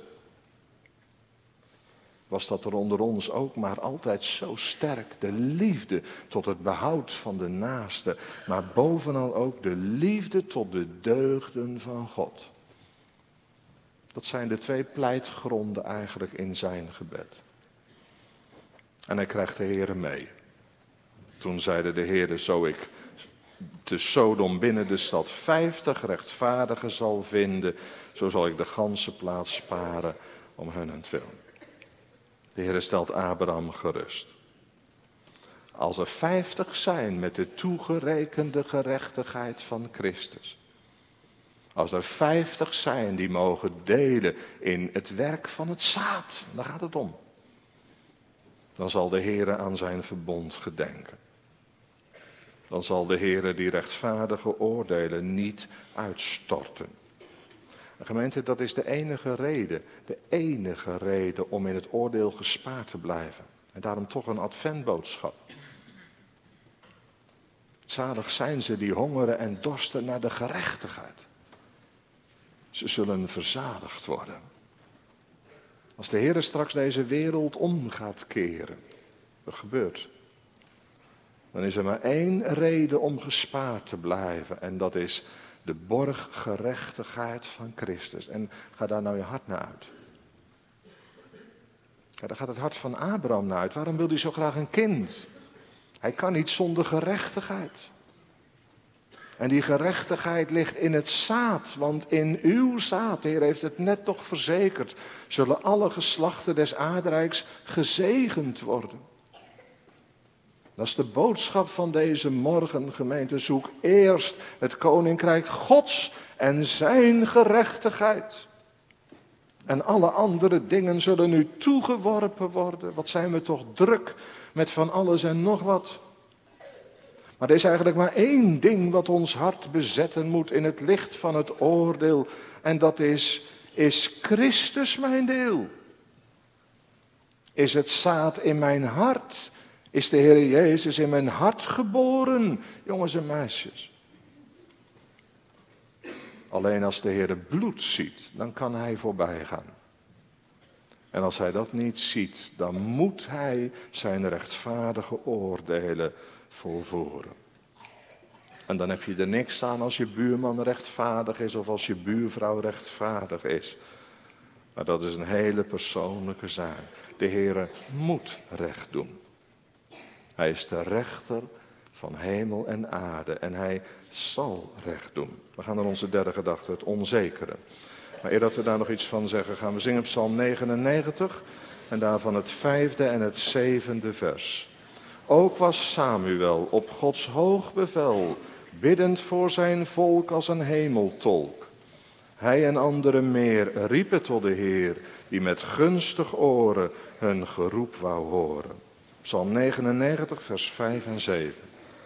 Was dat er onder ons ook maar altijd zo sterk. De liefde tot het behoud van de naaste. Maar bovenal ook de liefde tot de deugden van God. Dat zijn de twee pleitgronden eigenlijk in zijn gebed. En hij krijgt de Heere mee. Toen zeide de Heere, zo ik te Sodom binnen de stad vijftig rechtvaardigen zal vinden, zo zal ik de ganse plaats sparen om hunnentwil. De Heere stelt Abraham gerust. Als er vijftig zijn met de toegerekende gerechtigheid van Christus. Als er vijftig zijn die mogen delen in het werk van het zaad, daar gaat het om. Dan zal de Heere aan zijn verbond gedenken. Dan zal de Heere die rechtvaardige oordelen niet uitstorten. En gemeente, dat is de enige reden, de enige reden om in het oordeel gespaard te blijven. En daarom toch een adventboodschap. Zalig zijn ze die hongeren en dorsten naar de gerechtigheid. Ze zullen verzadigd worden. Als de Heer straks deze wereld om gaat keren, dat gebeurt, dan is er maar één reden om gespaard te blijven. En dat is de borggerechtigheid van Christus. En ga daar nou je hart naar uit. Ja, daar gaat het hart van Abraham naar uit. Waarom wil hij zo graag een kind? Hij kan niet zonder gerechtigheid. En die gerechtigheid ligt in het zaad, want in uw zaad, de Heer heeft het net nog verzekerd, zullen alle geslachten des aardrijks gezegend worden. Dat is de boodschap van deze morgen, gemeente. Zoek eerst het koninkrijk Gods en zijn gerechtigheid. En alle andere dingen zullen u toegeworpen worden. Wat zijn we toch druk met van alles en nog wat. Maar er is eigenlijk maar één ding wat ons hart bezetten moet in het licht van het oordeel. En dat is, is Christus mijn deel? Is het zaad in mijn hart? Is de Heer Jezus in mijn hart geboren, jongens en meisjes? Alleen als de Heer het bloed ziet, dan kan hij voorbij gaan. En als hij dat niet ziet, dan moet hij zijn rechtvaardige oordelen volvoeren. En dan heb je er niks aan als je buurman rechtvaardig is of als je buurvrouw rechtvaardig is. Maar dat is een hele persoonlijke zaak. De Heer moet recht doen. Hij is de rechter van hemel en aarde en hij zal recht doen. We gaan naar onze derde gedachte, het onzekere. Maar eer dat we daar nog iets van zeggen, gaan we zingen Psalm negenennegentig. en daarvan het vijfde en het zevende vers. Ook was Samuel op Gods hoog bevel, biddend voor zijn volk als een hemeltolk. Hij en anderen meer riepen tot de Heer, die met gunstig oren hun geroep wou horen. Psalm negenennegentig, vers vijf en zeven.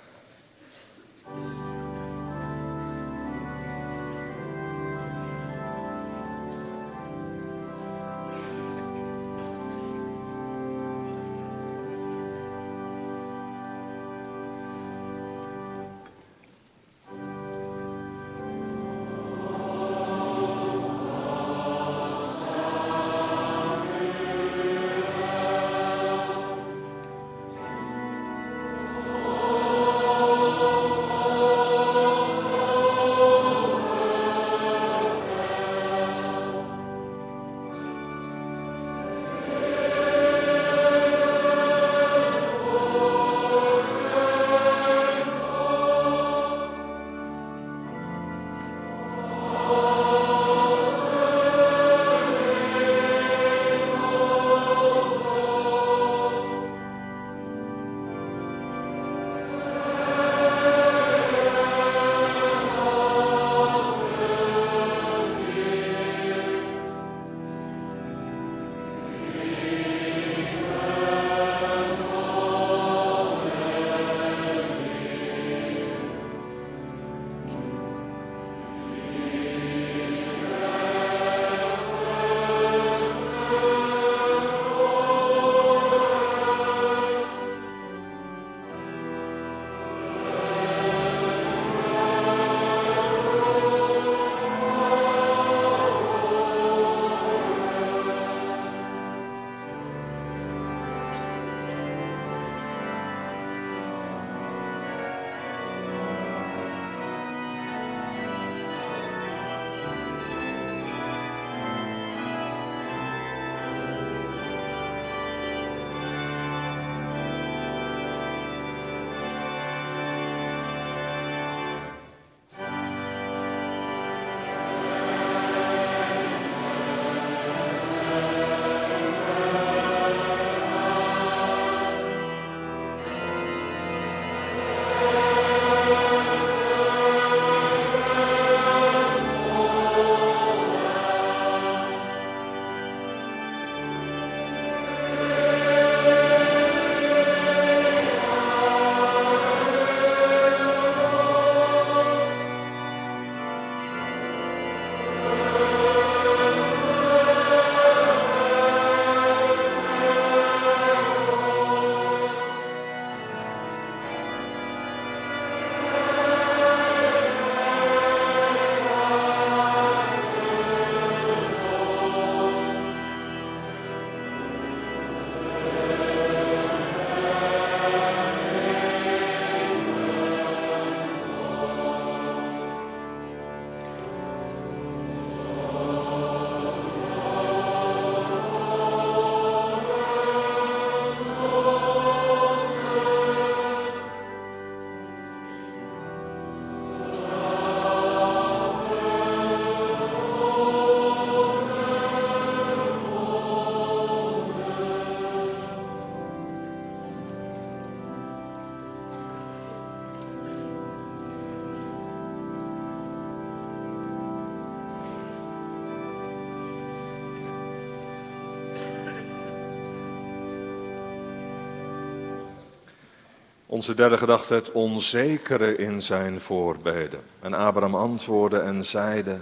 Onze derde gedachte, het onzekere in zijn voorbeden. En Abraham antwoordde en zeide,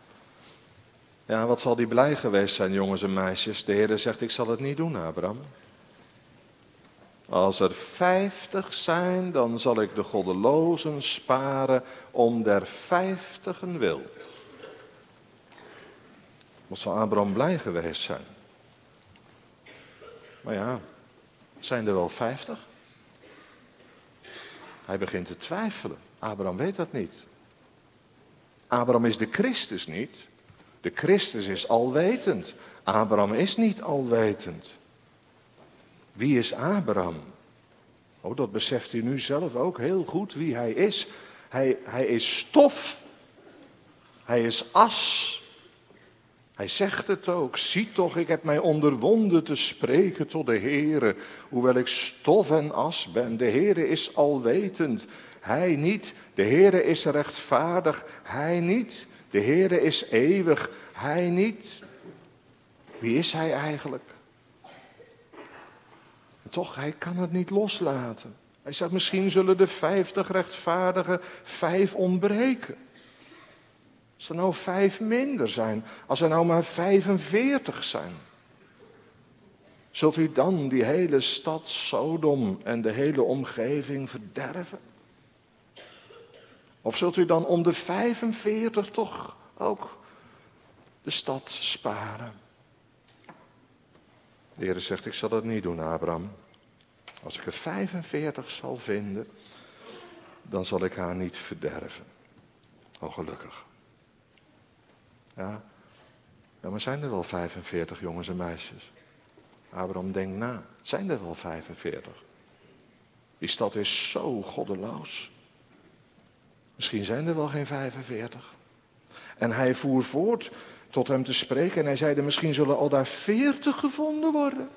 ja, wat zal die blij geweest zijn, jongens en meisjes? De Heer zegt, ik zal het niet doen, Abraham. Als er vijftig zijn, dan zal ik de goddelozen sparen om der vijftigen wil. Wat zal Abraham blij geweest zijn? Maar ja, zijn er wel vijftig? Hij begint te twijfelen. Abraham weet dat niet. Abraham is de Christus niet. De Christus is alwetend. Abraham is niet alwetend. Wie is Abraham? Oh, dat beseft u nu zelf ook heel goed wie hij is. Hij, hij is stof. Hij is as. Hij zegt het ook. Zie toch, ik heb mij onderwonden te spreken tot de Heere. Hoewel ik stof en as ben. De Heere is alwetend. Hij niet. De Heere is rechtvaardig. Hij niet. De Heere is eeuwig. Hij niet. Wie is hij eigenlijk? En toch, hij kan het niet loslaten. Hij zegt, misschien zullen de vijftig rechtvaardigen vijf ontbreken. Als er nou vijf minder zijn, als er nou maar vijfenveertig zijn. Zult u dan die hele stad Sodom en de hele omgeving verderven? Of zult u dan om de vijfenveertig toch ook de stad sparen? De Heer zegt, ik zal dat niet doen, Abraham. Als ik er vijfenveertig zal vinden, dan zal ik haar niet verderven. Oh, gelukkig. Ja, ja, maar zijn er wel vijfenveertig jongens en meisjes? Abraham denkt na, zijn er wel vijfenveertig? Die stad is zo goddeloos. Misschien zijn er wel geen vijfenveertig. En hij voer voort tot hem te spreken en hij zeide, misschien zullen al daar veertig gevonden worden.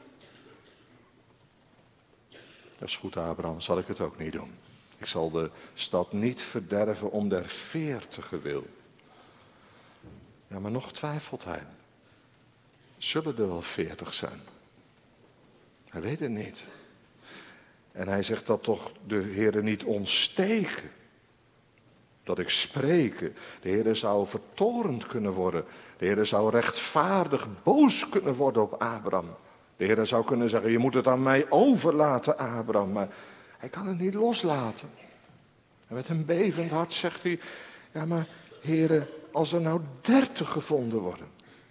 Dat is goed, Abraham, zal ik het ook niet doen. Ik zal de stad niet verderven om der veertige wil. Ja, maar nog twijfelt hij. Zullen er wel veertig zijn? Hij weet het niet. En hij zegt dat toch de Heere niet ontsteken. Dat ik spreken. De Heere zou vertorend kunnen worden. De Heere zou rechtvaardig boos kunnen worden op Abraham. De Heere zou kunnen zeggen, je moet het aan mij overlaten, Abraham. Maar hij kan het niet loslaten. En met een bevend hart zegt hij, ja maar Heere, als er nou dertig gevonden worden.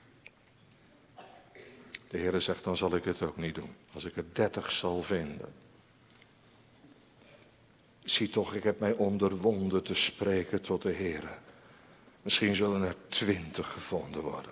De Heere zegt, dan zal ik het ook niet doen. Als ik er dertig zal vinden. Zie toch, ik heb mij onderwonden te spreken tot de Heere. Misschien zullen er twintig gevonden worden.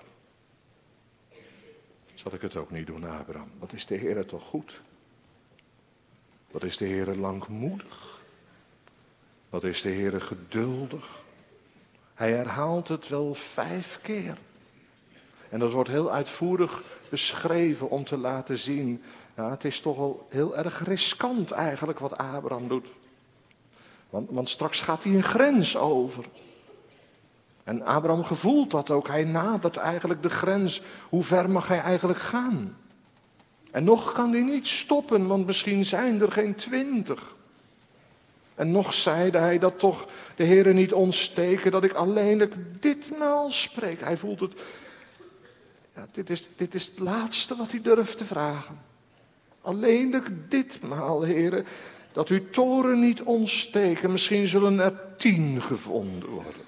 Zal ik het ook niet doen, Abraham? Wat is de Heere toch goed? Wat is de Heere langmoedig? Wat is de Heere geduldig? Hij herhaalt het wel vijf keer. En dat wordt heel uitvoerig beschreven om te laten zien. Ja, het is toch wel heel erg riskant eigenlijk wat Abraham doet. Want, want straks gaat hij een grens over. En Abraham gevoelt dat ook. Hij nadert eigenlijk de grens. Hoe ver mag hij eigenlijk gaan? En nog kan hij niet stoppen, want misschien zijn er geen twintig. En nog zeide hij dat toch de Heere niet ontsteken, dat ik alleenlijk ditmaal spreek. Hij voelt het, ja, dit is, dit is het laatste wat hij durft te vragen. Alleenlijk ditmaal, Heere, dat uw toren niet ontsteken. Misschien zullen er tien gevonden worden.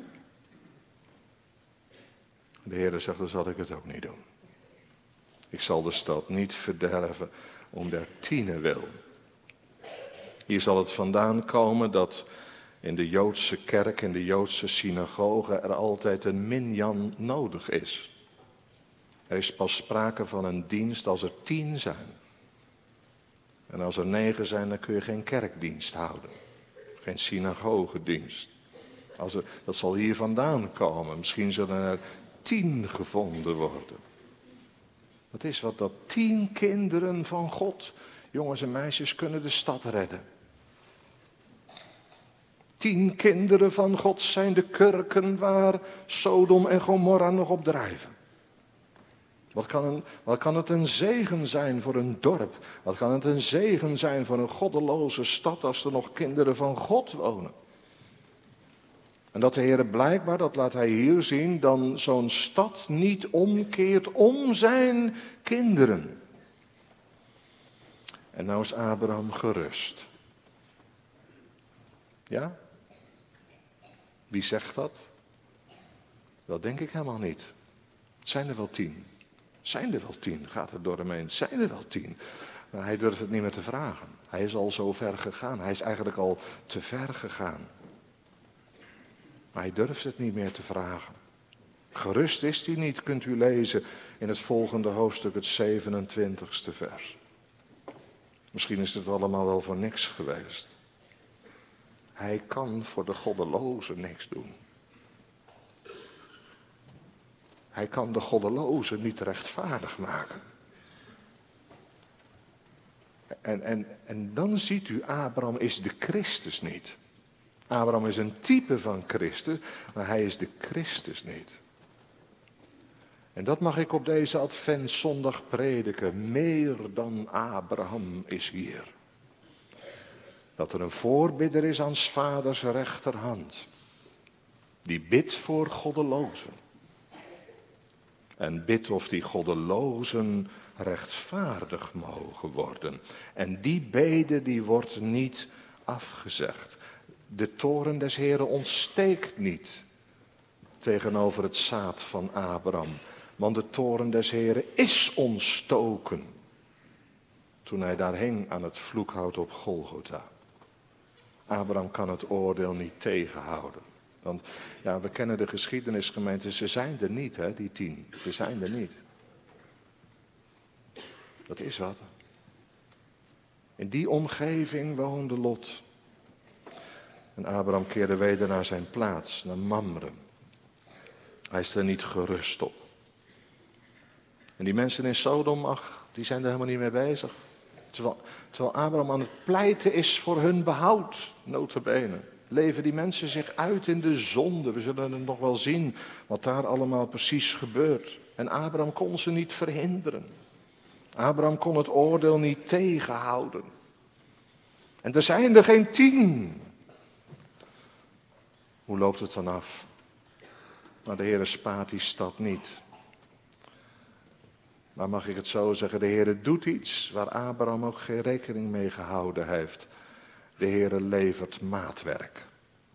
De Heere zegt, dan zal ik het ook niet doen. Ik zal de stad niet verderven om der tienen wil. Hier zal het vandaan komen dat in de Joodse kerk, in de Joodse synagoge, er altijd een minyan nodig is. Er is pas sprake van een dienst als er tien zijn. En als er negen zijn, dan kun je geen kerkdienst houden. Geen synagogedienst. Als er, dat zal hier vandaan komen. Misschien zullen er tien gevonden worden. Dat is wat dat tien kinderen van God, jongens en meisjes, kunnen de stad redden. Tien kinderen van God zijn de kurken waar Sodom en Gomorra nog op drijven. Wat kan, een, wat kan het een zegen zijn voor een dorp? Wat kan het een zegen zijn voor een goddeloze stad als er nog kinderen van God wonen? En dat de Heer blijkbaar, dat laat hij hier zien, dan zo'n stad niet omkeert om zijn kinderen. En nou is Abraham gerust. Ja? Wie zegt dat? Dat denk ik helemaal niet. Zijn er wel tien? Zijn er wel tien? Gaat het door hem heen? Zijn er wel tien? Maar hij durft het niet meer te vragen. Hij is al zo ver gegaan. Hij is eigenlijk al te ver gegaan. Maar hij durft het niet meer te vragen. Gerust is hij niet, kunt u lezen in het volgende hoofdstuk, het zevenentwintigste vers. Misschien is het allemaal wel voor niks geweest. Hij kan voor de goddeloze niks doen. Hij kan de goddelozen niet rechtvaardig maken. En, en, en dan ziet u, Abraham is de Christus niet. Abraham is een type van Christus, maar hij is de Christus niet. En dat mag ik op deze Adventszondag prediken. Meer dan Abraham is hier. Dat er een voorbidder is aan 's vaders rechterhand. Die bidt voor goddelozen. En bidt of die goddelozen rechtvaardig mogen worden. En die bede die wordt niet afgezegd. De toorn des Heren ontsteekt niet tegenover het zaad van Abraham. Want de toorn des Heren is ontstoken toen hij daar hing aan het vloekhout op Golgotha. Abraham kan het oordeel niet tegenhouden. Want ja, we kennen de geschiedenisgemeente, ze zijn er niet, hè, die tien. Ze zijn er niet. Dat is wat. In die omgeving woonde Lot. En Abraham keerde weder naar zijn plaats, naar Mamre. Hij is er niet gerust op. En die mensen in Sodom, ach, die zijn er helemaal niet mee bezig. Terwijl, terwijl Abraham aan het pleiten is voor hun behoud, nota bene. Leven die mensen zich uit in de zonde. We zullen het nog wel zien wat daar allemaal precies gebeurt. En Abraham kon ze niet verhinderen. Abraham kon het oordeel niet tegenhouden. En er zijn er geen tien. Hoe loopt het dan af? Maar de Heere spaart die stad niet. Maar mag ik het zo zeggen, de Heere doet iets waar Abraham ook geen rekening mee gehouden heeft. De Heere levert maatwerk.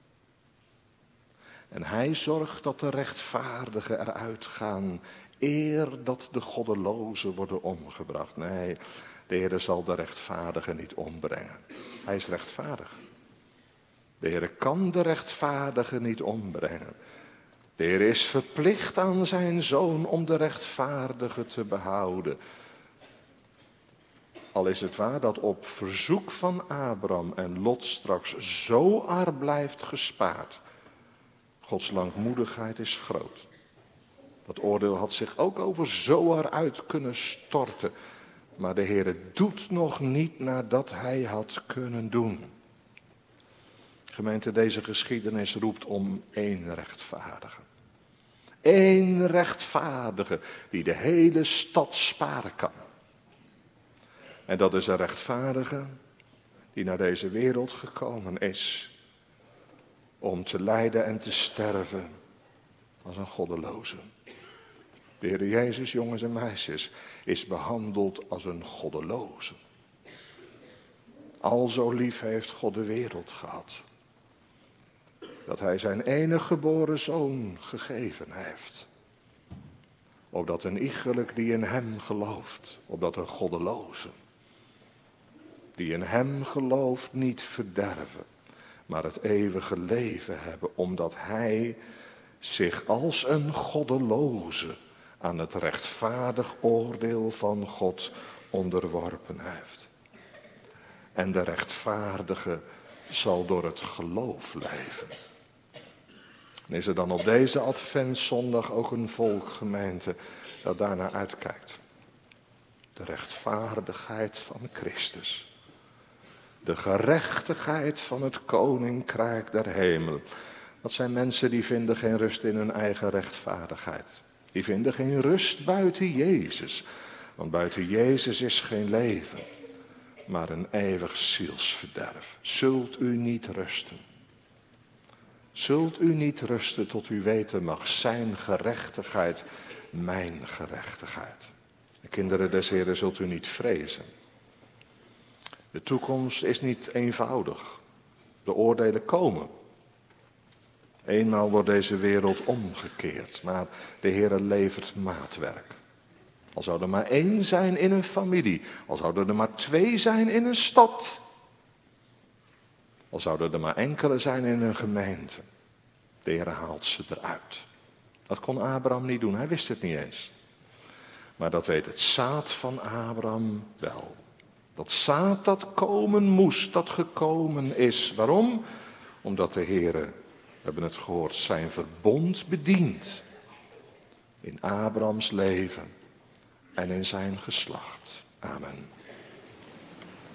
En hij zorgt dat de rechtvaardigen eruit gaan, eer dat de goddelozen worden omgebracht. Nee, de Heere zal de rechtvaardigen niet ombrengen. Hij is rechtvaardig. De Heere kan de rechtvaardigen niet ombrengen. De Heer is verplicht aan zijn Zoon om de rechtvaardige te behouden. Al is het waar dat op verzoek van Abraham en Lot straks Zoar blijft gespaard. Gods langmoedigheid is groot. Dat oordeel had zich ook over Zoar uit kunnen storten. Maar de Heer doet nog niet nadat hij had kunnen doen. Gemeente, deze geschiedenis roept om één rechtvaardige. Eén rechtvaardige die de hele stad sparen kan. En dat is een rechtvaardige die naar deze wereld gekomen is om te lijden en te sterven als een goddeloze. De Heer Jezus, jongens en meisjes, is behandeld als een goddeloze. Al zo lief heeft God de wereld gehad, dat hij zijn enige geboren zoon gegeven heeft. Opdat een iegelijk die in hem gelooft, opdat een goddeloze die in hem gelooft niet verderven, maar het eeuwige leven hebben, omdat hij zich als een goddeloze aan het rechtvaardig oordeel van God onderworpen heeft. En de rechtvaardige zal door het geloof leven. En is er dan op deze Adventszondag ook een volk, gemeente, dat daarnaar uitkijkt. De rechtvaardigheid van Christus. De gerechtigheid van het koninkrijk der hemel. Dat zijn mensen die vinden geen rust in hun eigen rechtvaardigheid. Die vinden geen rust buiten Jezus. Want buiten Jezus is geen leven, maar een eeuwig zielsverderf. Zult u niet rusten. Zult u niet rusten tot u weten mag, zijn gerechtigheid, mijn gerechtigheid. De kinderen des Heren, zult u niet vrezen. De toekomst is niet eenvoudig. De oordelen komen. Eenmaal wordt deze wereld omgekeerd, maar de Heere levert maatwerk. Al zou er maar één zijn in een familie, al zouden er maar twee zijn in een stad, al zouden er maar enkele zijn in een gemeente. De Heere haalt ze eruit. Dat kon Abraham niet doen, hij wist het niet eens. Maar dat weet het zaad van Abraham wel. Dat zaad dat komen moest, dat gekomen is. Waarom? Omdat de Heere, we hebben het gehoord, zijn verbond bedient. in Abrahams leven en in zijn geslacht. Amen.